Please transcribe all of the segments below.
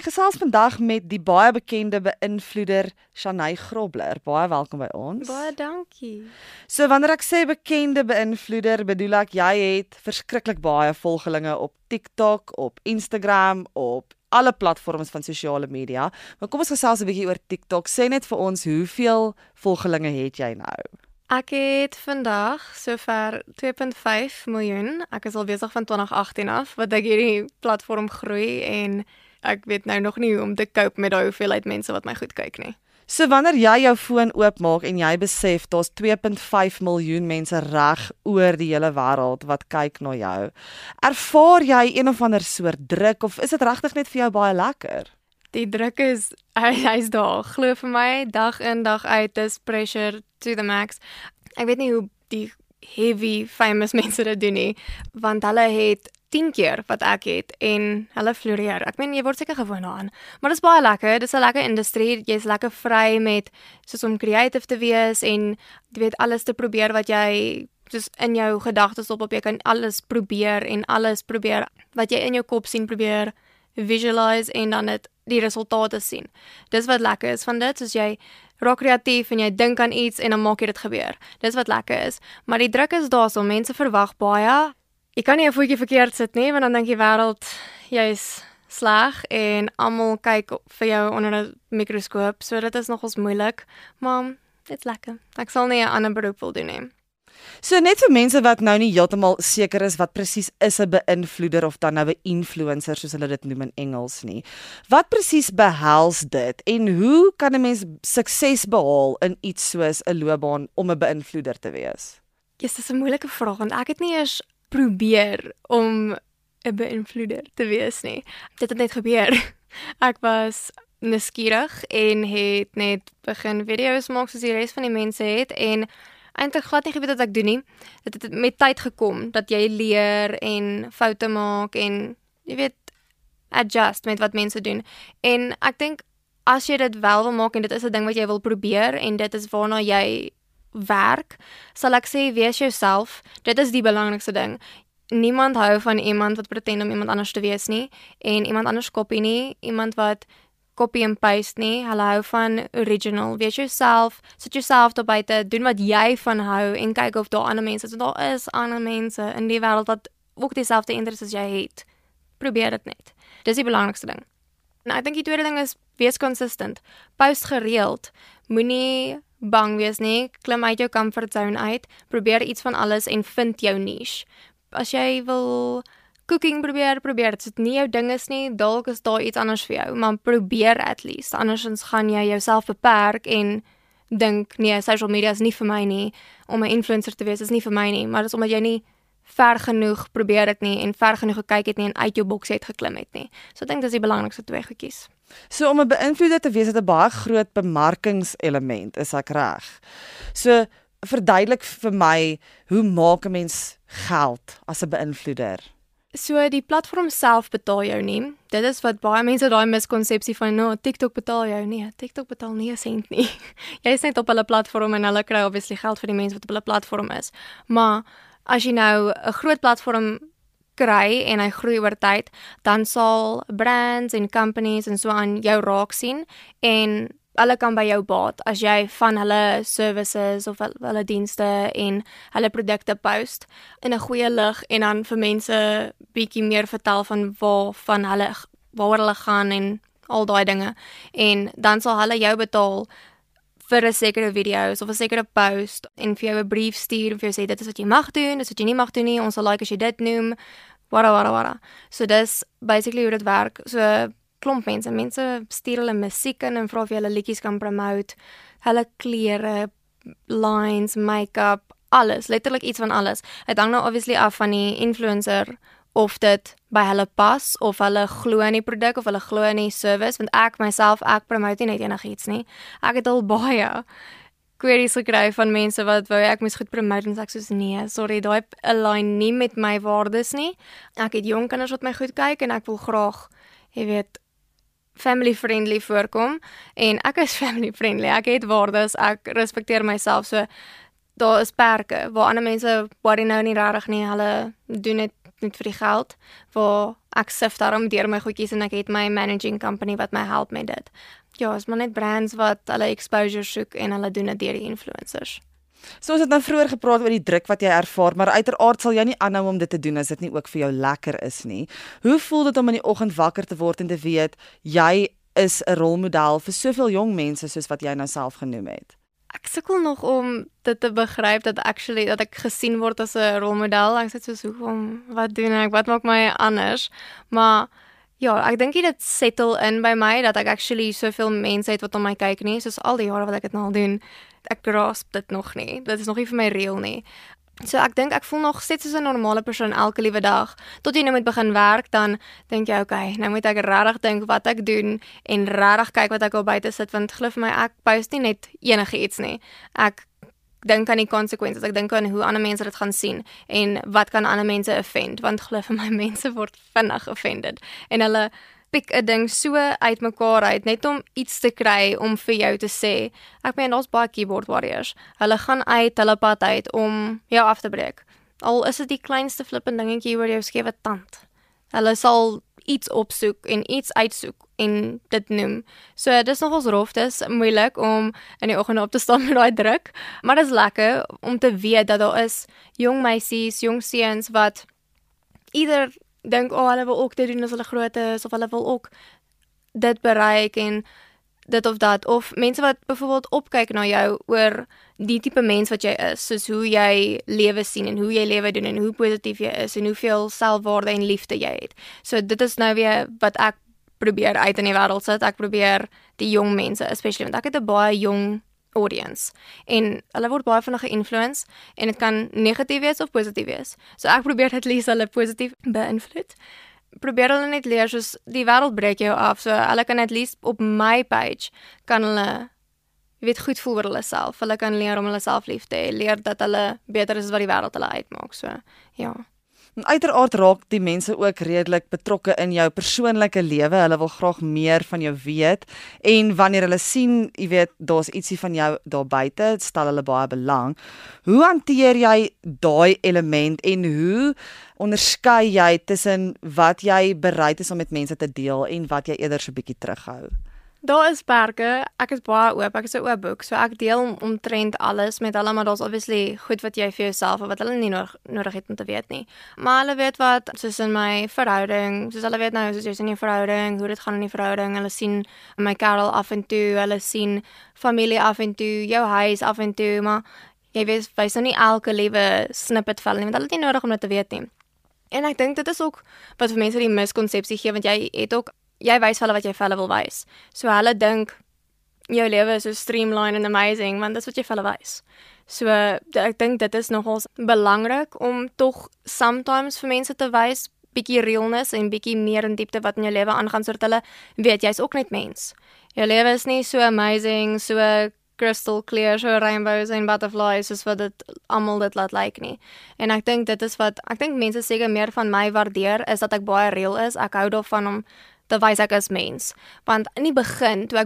Ek gesels vandag met die baie bekende beïnvloeder Shanay Grobler. Baie welkom by ons. Baie dankie. So wanneer ek sê bekende beïnvloeder, bedoel ek jy het verskriklik baie volgelinge op TikTok, op Instagram, op alle platforms van sosiale media. Maar kom ons gesels 'n bietjie oor TikTok. Sê net vir ons, hoeveel volgelinge het jy nou? Ek het vandag sover 2.5 miljoen. Ek is al besig van 2018 af wat ek hierdie platform groei en ek weet nou nog nie hoe om te cope met daai hoeveelheid mense wat my goed kyk nie. So wanneer jy jou foon oopmaak en jy besef daar's 2.5 miljoen mense reg oor die hele wêreld wat kyk na jou, ervaar jy een of ander soort druk of is dit regtig net vir jou baie lekker? Die druk is, hy's daar. Glo vir my, dag in, dag uit, dis pressure to the max. Ek weet nie hoe die heavy famous mense dit doen nie, want hulle het 10 keer wat ek het en hulle floreer. Ek meen, jy word seker gewoond daaraan. Maar dit is baie lekker, dit is 'n lekker industrie, jy's lekker vry met soos om creative te wees en jy weet alles te probeer wat jy soos in jou gedagtes op jy kan alles probeer en alles probeer wat jy in jou kop sien probeer visualize en dan dit die resultate sien. Dis wat lekker is van dit, soos jy raak kreatief en jy dink aan iets en dan maak jy dit gebeur. Dis wat lekker is. Maar die druk is daar, so mense verwag baie. Jy kan nie 'n voetjie verkeerd sit nie, want dan dink die wêreld jy's sleg en almal kyk vir jou onder 'n mikroskoop, so dit is nogals moeilik, maar dit's lekker. Ek sal nie 'n ander beroep wil doen nie. So net vir mense wat nou nie heeltemal seker is wat presies is 'n beïnvloeder of dan nou 'n influencer soos hulle dit noem in Engels nie. Wat presies behels dit en hoe kan 'n mens sukses behaal in iets soos 'n loopbaan om 'n beïnvloeder te wees? Dis 'n moeilike vraag want ek het nie eers probeer om 'n beïnvloeder te wees nie. Dit het net gebeur. Ek was nuuskierig en het net begin video's maak soos die res van die mense het en eintlik glad nie geweet wat ek doen nie. Dit het met tyd gekom dat jy leer en foute maak en jy weet adjust met wat mense doen. En ek dink as jy dit wel wil maak en dit is 'n ding wat jy wil probeer en dit is waarna jy werk, sal ek sê wees jouself. Dit is die belangrikste ding. Niemand hou van iemand wat pretend om iemand anders te wees nie en iemand anders kopie nie, iemand wat copy and paste nie. Hulle hou van original. Wees jouself, sit jouself daar buite, doen wat jy van hou en kyk of daar ander mense is. Want daar is ander mense in die wêreld wat ook dieselfde interesse as jy het. Probeer dit net. Dis die belangrikste ding. En ek dink die tweede ding is wees consistent. Post gereeld. Moenie bang wees nie, klim uit jou comfort zone uit, probeer iets van alles en vind jou niche. As jy wil cooking probeer, dit is nie jou ding is nie, dalk is daar iets anders vir jou, maar probeer at least, andersins gaan jy jouself beperk en dink, nee, social media is nie vir my nie, om 'n influencer te wees is nie vir my nie, maar dis omdat jy nie ver genoeg probeer het nie en ver genoeg gekyk het nie en uit jou boks het geklim het nie. So ek dink dis die belangrikste twee goedjies. So om 'n beïnvloeder te wees het 'n baie groot bemarkingselement, is ek reg? So verduidelik vir my, hoe maak 'n mens geld as 'n beïnvloeder? So die platform self betaal jou nie. Dit is wat baie mense daai miskonsepsie van no, TikTok betaal jou nie. TikTok betaal nie 'n sent nie. Jy is net op hulle platform en hulle kry obviously geld vir die mense wat op hulle platform is. Maar as jy nou 'n groot platform kry en hy groei oor tyd, dan sal brands en companies en so aan jou raak sien en hulle kan by jou baat as jy van hulle services of hulle dienste en hulle produkte post in 'n goeie lig en dan vir mense bietjie meer vertel van waaroor hulle gaan en al daai dinge. En dan sal hulle jou betaal vir 'n sekere video's of 'n sekere post en vir jou 'n brief stuur en vir jou sê dit is wat jy mag doen, dis wat jy nie mag doen nie, ons sal like as jy dit noem, wara. So dis basically hoe dit werk. So klomp mense stuur hulle musiek in en vra of jy hulle liedjies kan promote, hulle klere, lines, make-up, alles, letterlik iets van alles. Dit hang nou obviously af van die influencer of dit by hulle pas of hulle glo in die produk of hulle glo in die service, want ek promote nie net enigiets nie. Ek het al baie queries gekry van mense wat wou ek moes goed promote en sê ek soos nee, sorry, daai align nie met my waardes nie. Ek het jong kinders wat my goed kyk en ek wil graag, jy weet, family friendly voorkom en ek is family friendly. Ek het waardes, ek respekteer myself, so daar is perke waar ander mense worry nou nie regtig nie, hulle doen dit net vir die geld, waar ek sift daarom deur my goedjies en ek het my managing company wat my help met dit. Ja, is maar net brands wat hulle exposure soek en hulle doen dit deur die influencers. So ons het nou vroeër gepraat oor die druk wat jy ervaar, maar uiteraard sal jy nie aanhou om dit te doen as dit nie ook vir jou lekker is nie. Hoe voel dit om in die oggend wakker te word en te weet jy is 'n rolmodel vir soveel jong mense soos wat jy nou self genoem het? Ek sukkel nog om dit te begryp dat ek gesien word as 'n rolmodel. Ek sê so hoekom, wat doen ek? Wat maak my anders? Maar ja, ek dink dit settle in by my dat ek actually soveel mense het wat om my kyk nie, soos al die jare wat ek dit nou al doen. Ek grasp dit nog nie. Dit is nog nie vir my real nie. So ek dink ek voel nog steeds soos 'n normale persoon elke liewe dag. Tot jy nou moet begin werk, dan dink jy okay, nou moet ek regtig dink wat ek doen en regtig kyk wat ek al buite sit, want glo vir my ek post nie net enigiets nie. Ek dink aan die konsekwensies, ek dink aan hoe ander mense dit gaan sien en wat kan ander mense offend, want glo vir my mense word vinnig offended en hulle pik 'n ding so uitmekaar uit net om iets te kry om vir jou te sê. Ek meen daar's baie keyboard warriors. Hulle gaan uit hulle pad uit om jou af te breek. Al is dit die kleinste flippend dingetjie oor jou skewe tand. Hulle sal iets opsoek en iets uitsoek en dit noem. So dis nogals rof, dis moeilik om in die oggend op te staan met daai druk, maar dit is lekker om te weet dat daar is jong meisies, jong seuns wat ieder dink hulle wil ook dit doen as hulle groot is of hulle wil ook dit bereik en dit of dat, of mense wat byvoorbeeld opkyk na jou oor die tipe mens wat jy is, soos hoe jy lewe sien en hoe jy lewe doen en hoe positief jy is en hoeveel selfwaarde en liefde jy het. So dit is nou weer wat ek probeer uit in die wêreld sit. Ek probeer die jong mense, especially want ek het 'n baie jong audience en hulle word baie vinnig ge-influence en dit kan negatief wees of positief wees. So ek probeer dit lees hulle positief beïnvloed. Probeer hulle net leer soos die wêreld breek jou af, so hulle kan at least op my page kan hulle goed voel oor hulle self. Hulle kan leer om hulle self lief te hê, leer dat hulle beter is as wat die wêreld hulle uitmaak. So ja. En uiteraard raak die mense ook redelik betrokke in jou persoonlike lewe. Hulle wil graag meer van jou weet en wanneer hulle sien, daar's ietsie van jou daar buite, stel hulle baie belang. Hoe hanteer jy daai element en hoe onderskei jy tussen wat jy bereid is om met mense te deel en wat jy eerder so 'n bietjie terughou? Daar is perke. Ek is baie oop. Ek is 'n oop boek. So ek deel omtrent alles met hulle, maar daar's obviously goed wat jy vir jouself of wat hulle nie nodig het om te weet nie. Maar hulle weet wat, soos in my verhouding, soos hulle weet nou, soos jy's in 'n verhouding, hoe dit gaan in die verhouding. Hulle sien my kerel af en toe, hulle sien familie af en toe, jou huis af en toe, maar jy wys nou nie elke liewe snippet van hulle nie, want hulle het nie nodig om dit te weet nie. En ek dink dit is ook wat vir mense die miskonsepsie gee, want jy wys hulle wat jy vir hulle wil wys. So hulle dink jou lewe is so streamlined and amazing, want dit is wat jy vir hulle wys. So ek dink dit is nogals belangrik om tog sometimes vir mense te wys bietjie realness en bietjie meer in diepte wat in jou lewe aangaan, sodat hulle weet jy's ook net mens. Jou lewe is nie so amazing, so crystal clear, so rainbows en butterflies, soos wat dit almal dit laat lyk nie. En ek dink dit is wat ek dink mense seker meer van my waardeer, is dat ek baie real is. Ek hou daarvan om te wys ek is mens. Want in die begin, toe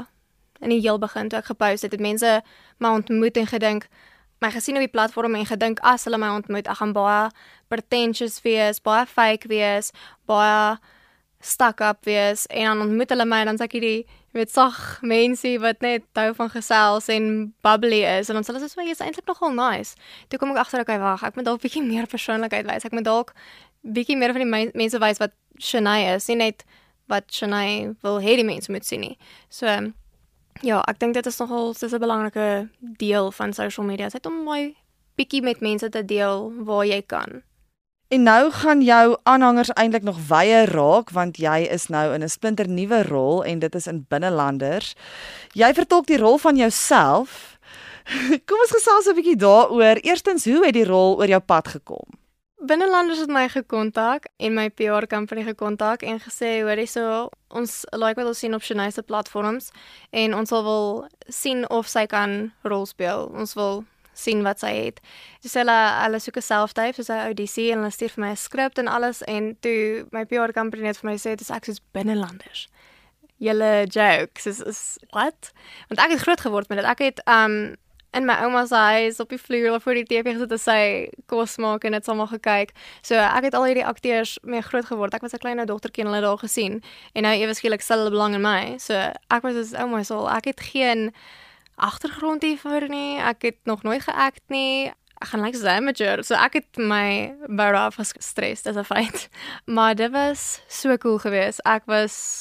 ek gepost het mense my ontmoet en gedink, my gesien op die platform en gedink as hulle my ontmoet, ek gaan baie pretentious wees, baie fake wees, baie stuck up wees, en dan ontmoet hulle my en dan sê ek hierdie sag mensie wat net hou van gesels en bubbly is, en dan sê hulle so, jy is eintlik nogal nice. Toe kom ek agter, okay, wag, ek moet dalk bietjie meer persoonlikheid wys, ek moet dalk bietjie meer van die mense wys wat Shanae is, nie net wat Shanae wil hê die mense moet sien nie. So, ja, ek dink dit is nogal 'n belangrike deel van social media, dit om my bietjie met mense te deel waar jy kan. En nou gaan jou aanhangers eintlik nog wye raak, want jy is nou in 'n splinternuwe rol en dit is in Binnelanders. Jy vertolk die rol van jouself. Kom ons gesels 'n bietjie daaroor. Eerstens, hoe het die rol oor jou pad gekom? Binnelanders het my gekontak en my PR company gekontak en gesê, hoorie so, ons like wat ons sien op Shanae se platforms en ons wil sien of sy kan rol speel. Ons wil sien wat sy het. Dus hulle soek 'n self-tape, soos 'n audisie, en hulle stuur vir my 'n skrip en alles, en toe my PR company net vir my sê, dis ek soos Binnelanders. Julle joke, soos what? Want ek het groot geword met dit. Ek het in my ouma se huis op die vloer voor die TV gesit en sy kos maak en dit almal gekyk. So ek het al hierdie akteurs mee groot geword. Ek was 'n klein dogtertjie en hulle daar gesien en nou ewe skielik stel hulle belang in my. So ek was soos ouma se al. Ek het geen agtergrond hiervoor nie. Ek het nog nooit geact nie. Ek gaan soos 'n amateur. So ek het my baie af gestres, dis 'n feit. Maar dit was so cool geweest. Ek was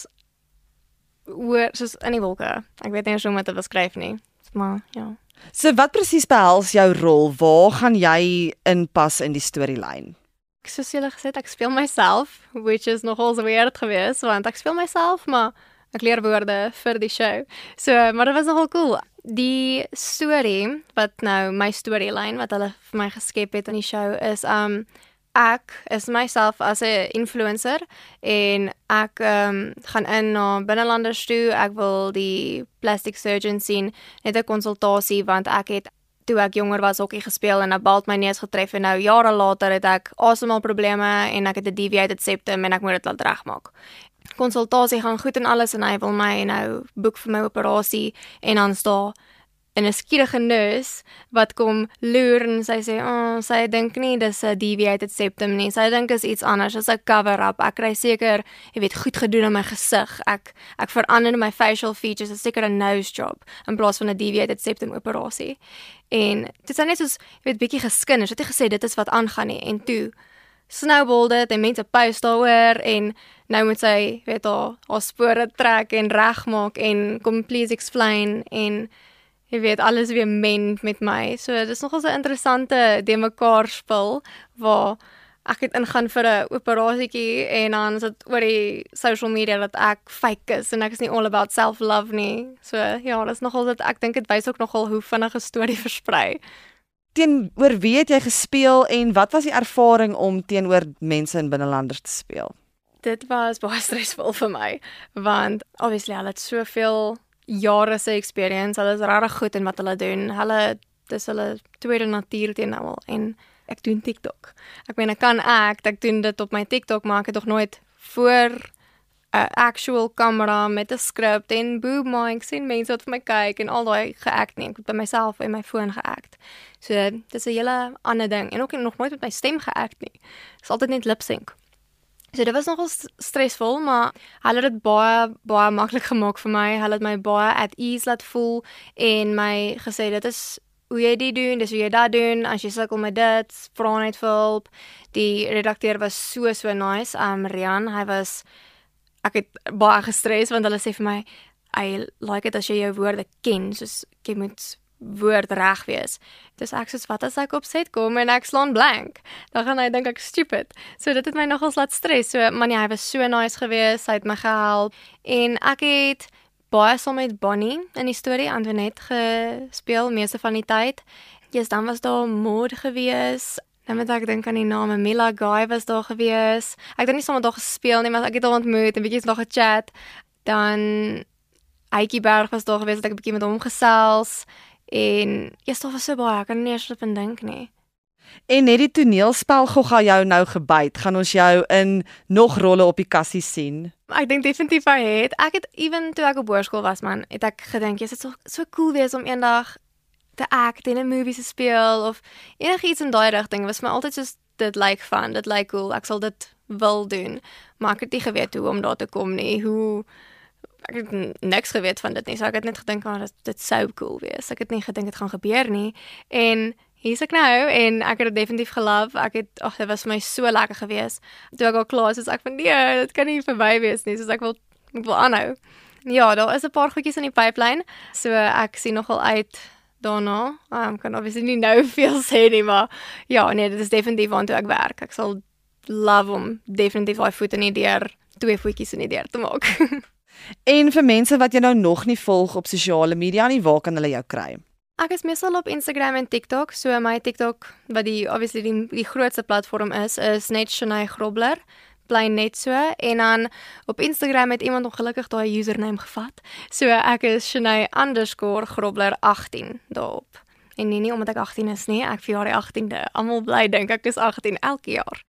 soos in die wolke. Ek weet nie eens hoe om dit te beskryf nie. Maar ja. So wat presies behels jou rol? Waar gaan jy inpas in die storielyn? Soos julle gesê het, ek speel myself, which is nogal weird geweest, want ek speel myself, maar ek leer woorde vir die show. So, maar dit was nogal cool. Die storie, wat nou my storielyn, wat hulle vir my geskep het in die show, is ek is myself as 'n influencer en ek gaan in na binnelanders toe. Ek wil die plastic surgeon sien, net 'n konsultasie want ek het toe ek jonger was hokkie gespeel en 'n balt my neus getref en nou jare later het ek asemhalprobleme en ek het 'n deviated septum en ek moet dit laat regmaak. Konsultasie gaan goed en alles en hy wil my nou boek vir my operasie en dan staan 'n skierige nurse wat kom loer en sy sê, sy dink nie dis 'n deviated septum nie. Sy dink is iets anders, is 'n cover-up. Ek kry seker, jy weet, goed gedoen aan my gesig. Ek verander my facial features, is seker 'n nose job in plaas van 'n deviated septum operasie. En dit is net soos, jy weet, bietjie geskinder. Sy het gesê dit is wat aangaan nie. En toe snowball dit en mense post daaroor en nou moet sy, weet haar spore trek en regmaak en kom please explain en jy weet, alles weer mend met my. So, dit is nogal so 'n interessante de mekaar spul, waar ek het ingaan vir 'n operasietjie en dan is dit oor die social media dat ek fake is en ek is nie all about self-love nie. So, ja, dit is nogal dat ek dink dit wys ook nogal hoe vinnig 'n storie versprei. Teenoor wie het jy gespeel en wat was die ervaring om teenoor mense in binnelanders te speel? Dit was baie stresvol vir my, want obviously hulle het soveel jare se experience, hulle is regtig goed in wat hulle doen. Dis hulle tweede natuur teen nou al en ek doen TikTok. Ek meen ek kan ek doen dit op my TikTok, maar ek het nog nooit voor 'n actual kamera met 'n skrip en boom mics en mense wat vir my kyk en al daai geact nie. Ek het by myself en my foon geact. So dis 'n hele ander ding en ook nog nooit met my stem geact nie. Dis altyd net lip sync. So dit was nogal stresvol, maar hulle het dit baie maklik gemaak vir my. Hulle het my baie at ease laat voel en my gesê dit is hoe jy dit doen, dis hoe jy dat doen. As jy sukkel met dit, vra net vir hulp. Die redakteur was so nice. Rian, ek het baie gestres want hulle sê vir my, I like it as jy jou woorde ken, soos jy moet woord reg wees. Dus ek soos, wat as ek op set kom en ek slaan blank? Dan gaan hy dink ek stupid. So dit het my nogals laat stres. So, maar nee, hy was so nice geweest, hy het my gehelp. En ek het baie saam met Bonnie in die storie, Antoinette gespeel, meeste van die tyd. Yes, dan was daar Maud geweest. Dan moet ek dink aan die name, Mila Guy was daar geweest. Ek het nie saam met haar gespeel nie, maar ek het haar ontmoet en bietjie nog gechat. Dan Aitjie Berg was daar geweest, ek het 'n bietjie met hom gesels. En yes, daar was so baie, ek kan nie eers op en dink nie. En net die toneelspel gogga jou nou gebyt, gaan ons jou in nog rolle op die kassie sien? Ek dink definitief hy het. Ek het even toe ek op hoërskool was man, het ek gedink, dit sou so cool wees om eendag te act in 'n movie te speel of enigiets in daai rigting. Was my altyd soos dit lyk fun, dit lyk cool. Ek sal dit wil doen, maar ek het nie geweet hoe om daar te kom nie. Ek het niks geweet van dit nie. So ek het net gedink dat dit sou cool wees. Ek het nie gedink dit gaan gebeur nie. En hier's ek nou en ek het dit definitief gelove. Dit was vir my so lekker geweest. Toe ek al klaar is, ek van nee, dit kan nie verby wees nie. So ek wil aanhou. Ja, daar is 'n paar goedjies in die pipeline. So ek sien nogal uit daarna. Kan obviously nie nou veel sê nie, maar ja, nee, dit is definitief waartoe ek werk. Ek sal love om definitief daai voet in die deur, 2 voetjies in die deur te maak. En vir mense wat jy nou nog nie volg op sosiale media nie, waar kan hulle jou kry? Ek is meestal op Instagram en TikTok. So my TikTok, wat obviously die grootste platform is net Shanae Grobler. Bly net so. En dan op Instagram het iemand ongelukkig daai username gevat. So ek is Shanae_Grobler 18 daarop. En nie omdat ek 18 is nie, ek verjaar die 18de. Almal bly dink ek is 18 elke jaar.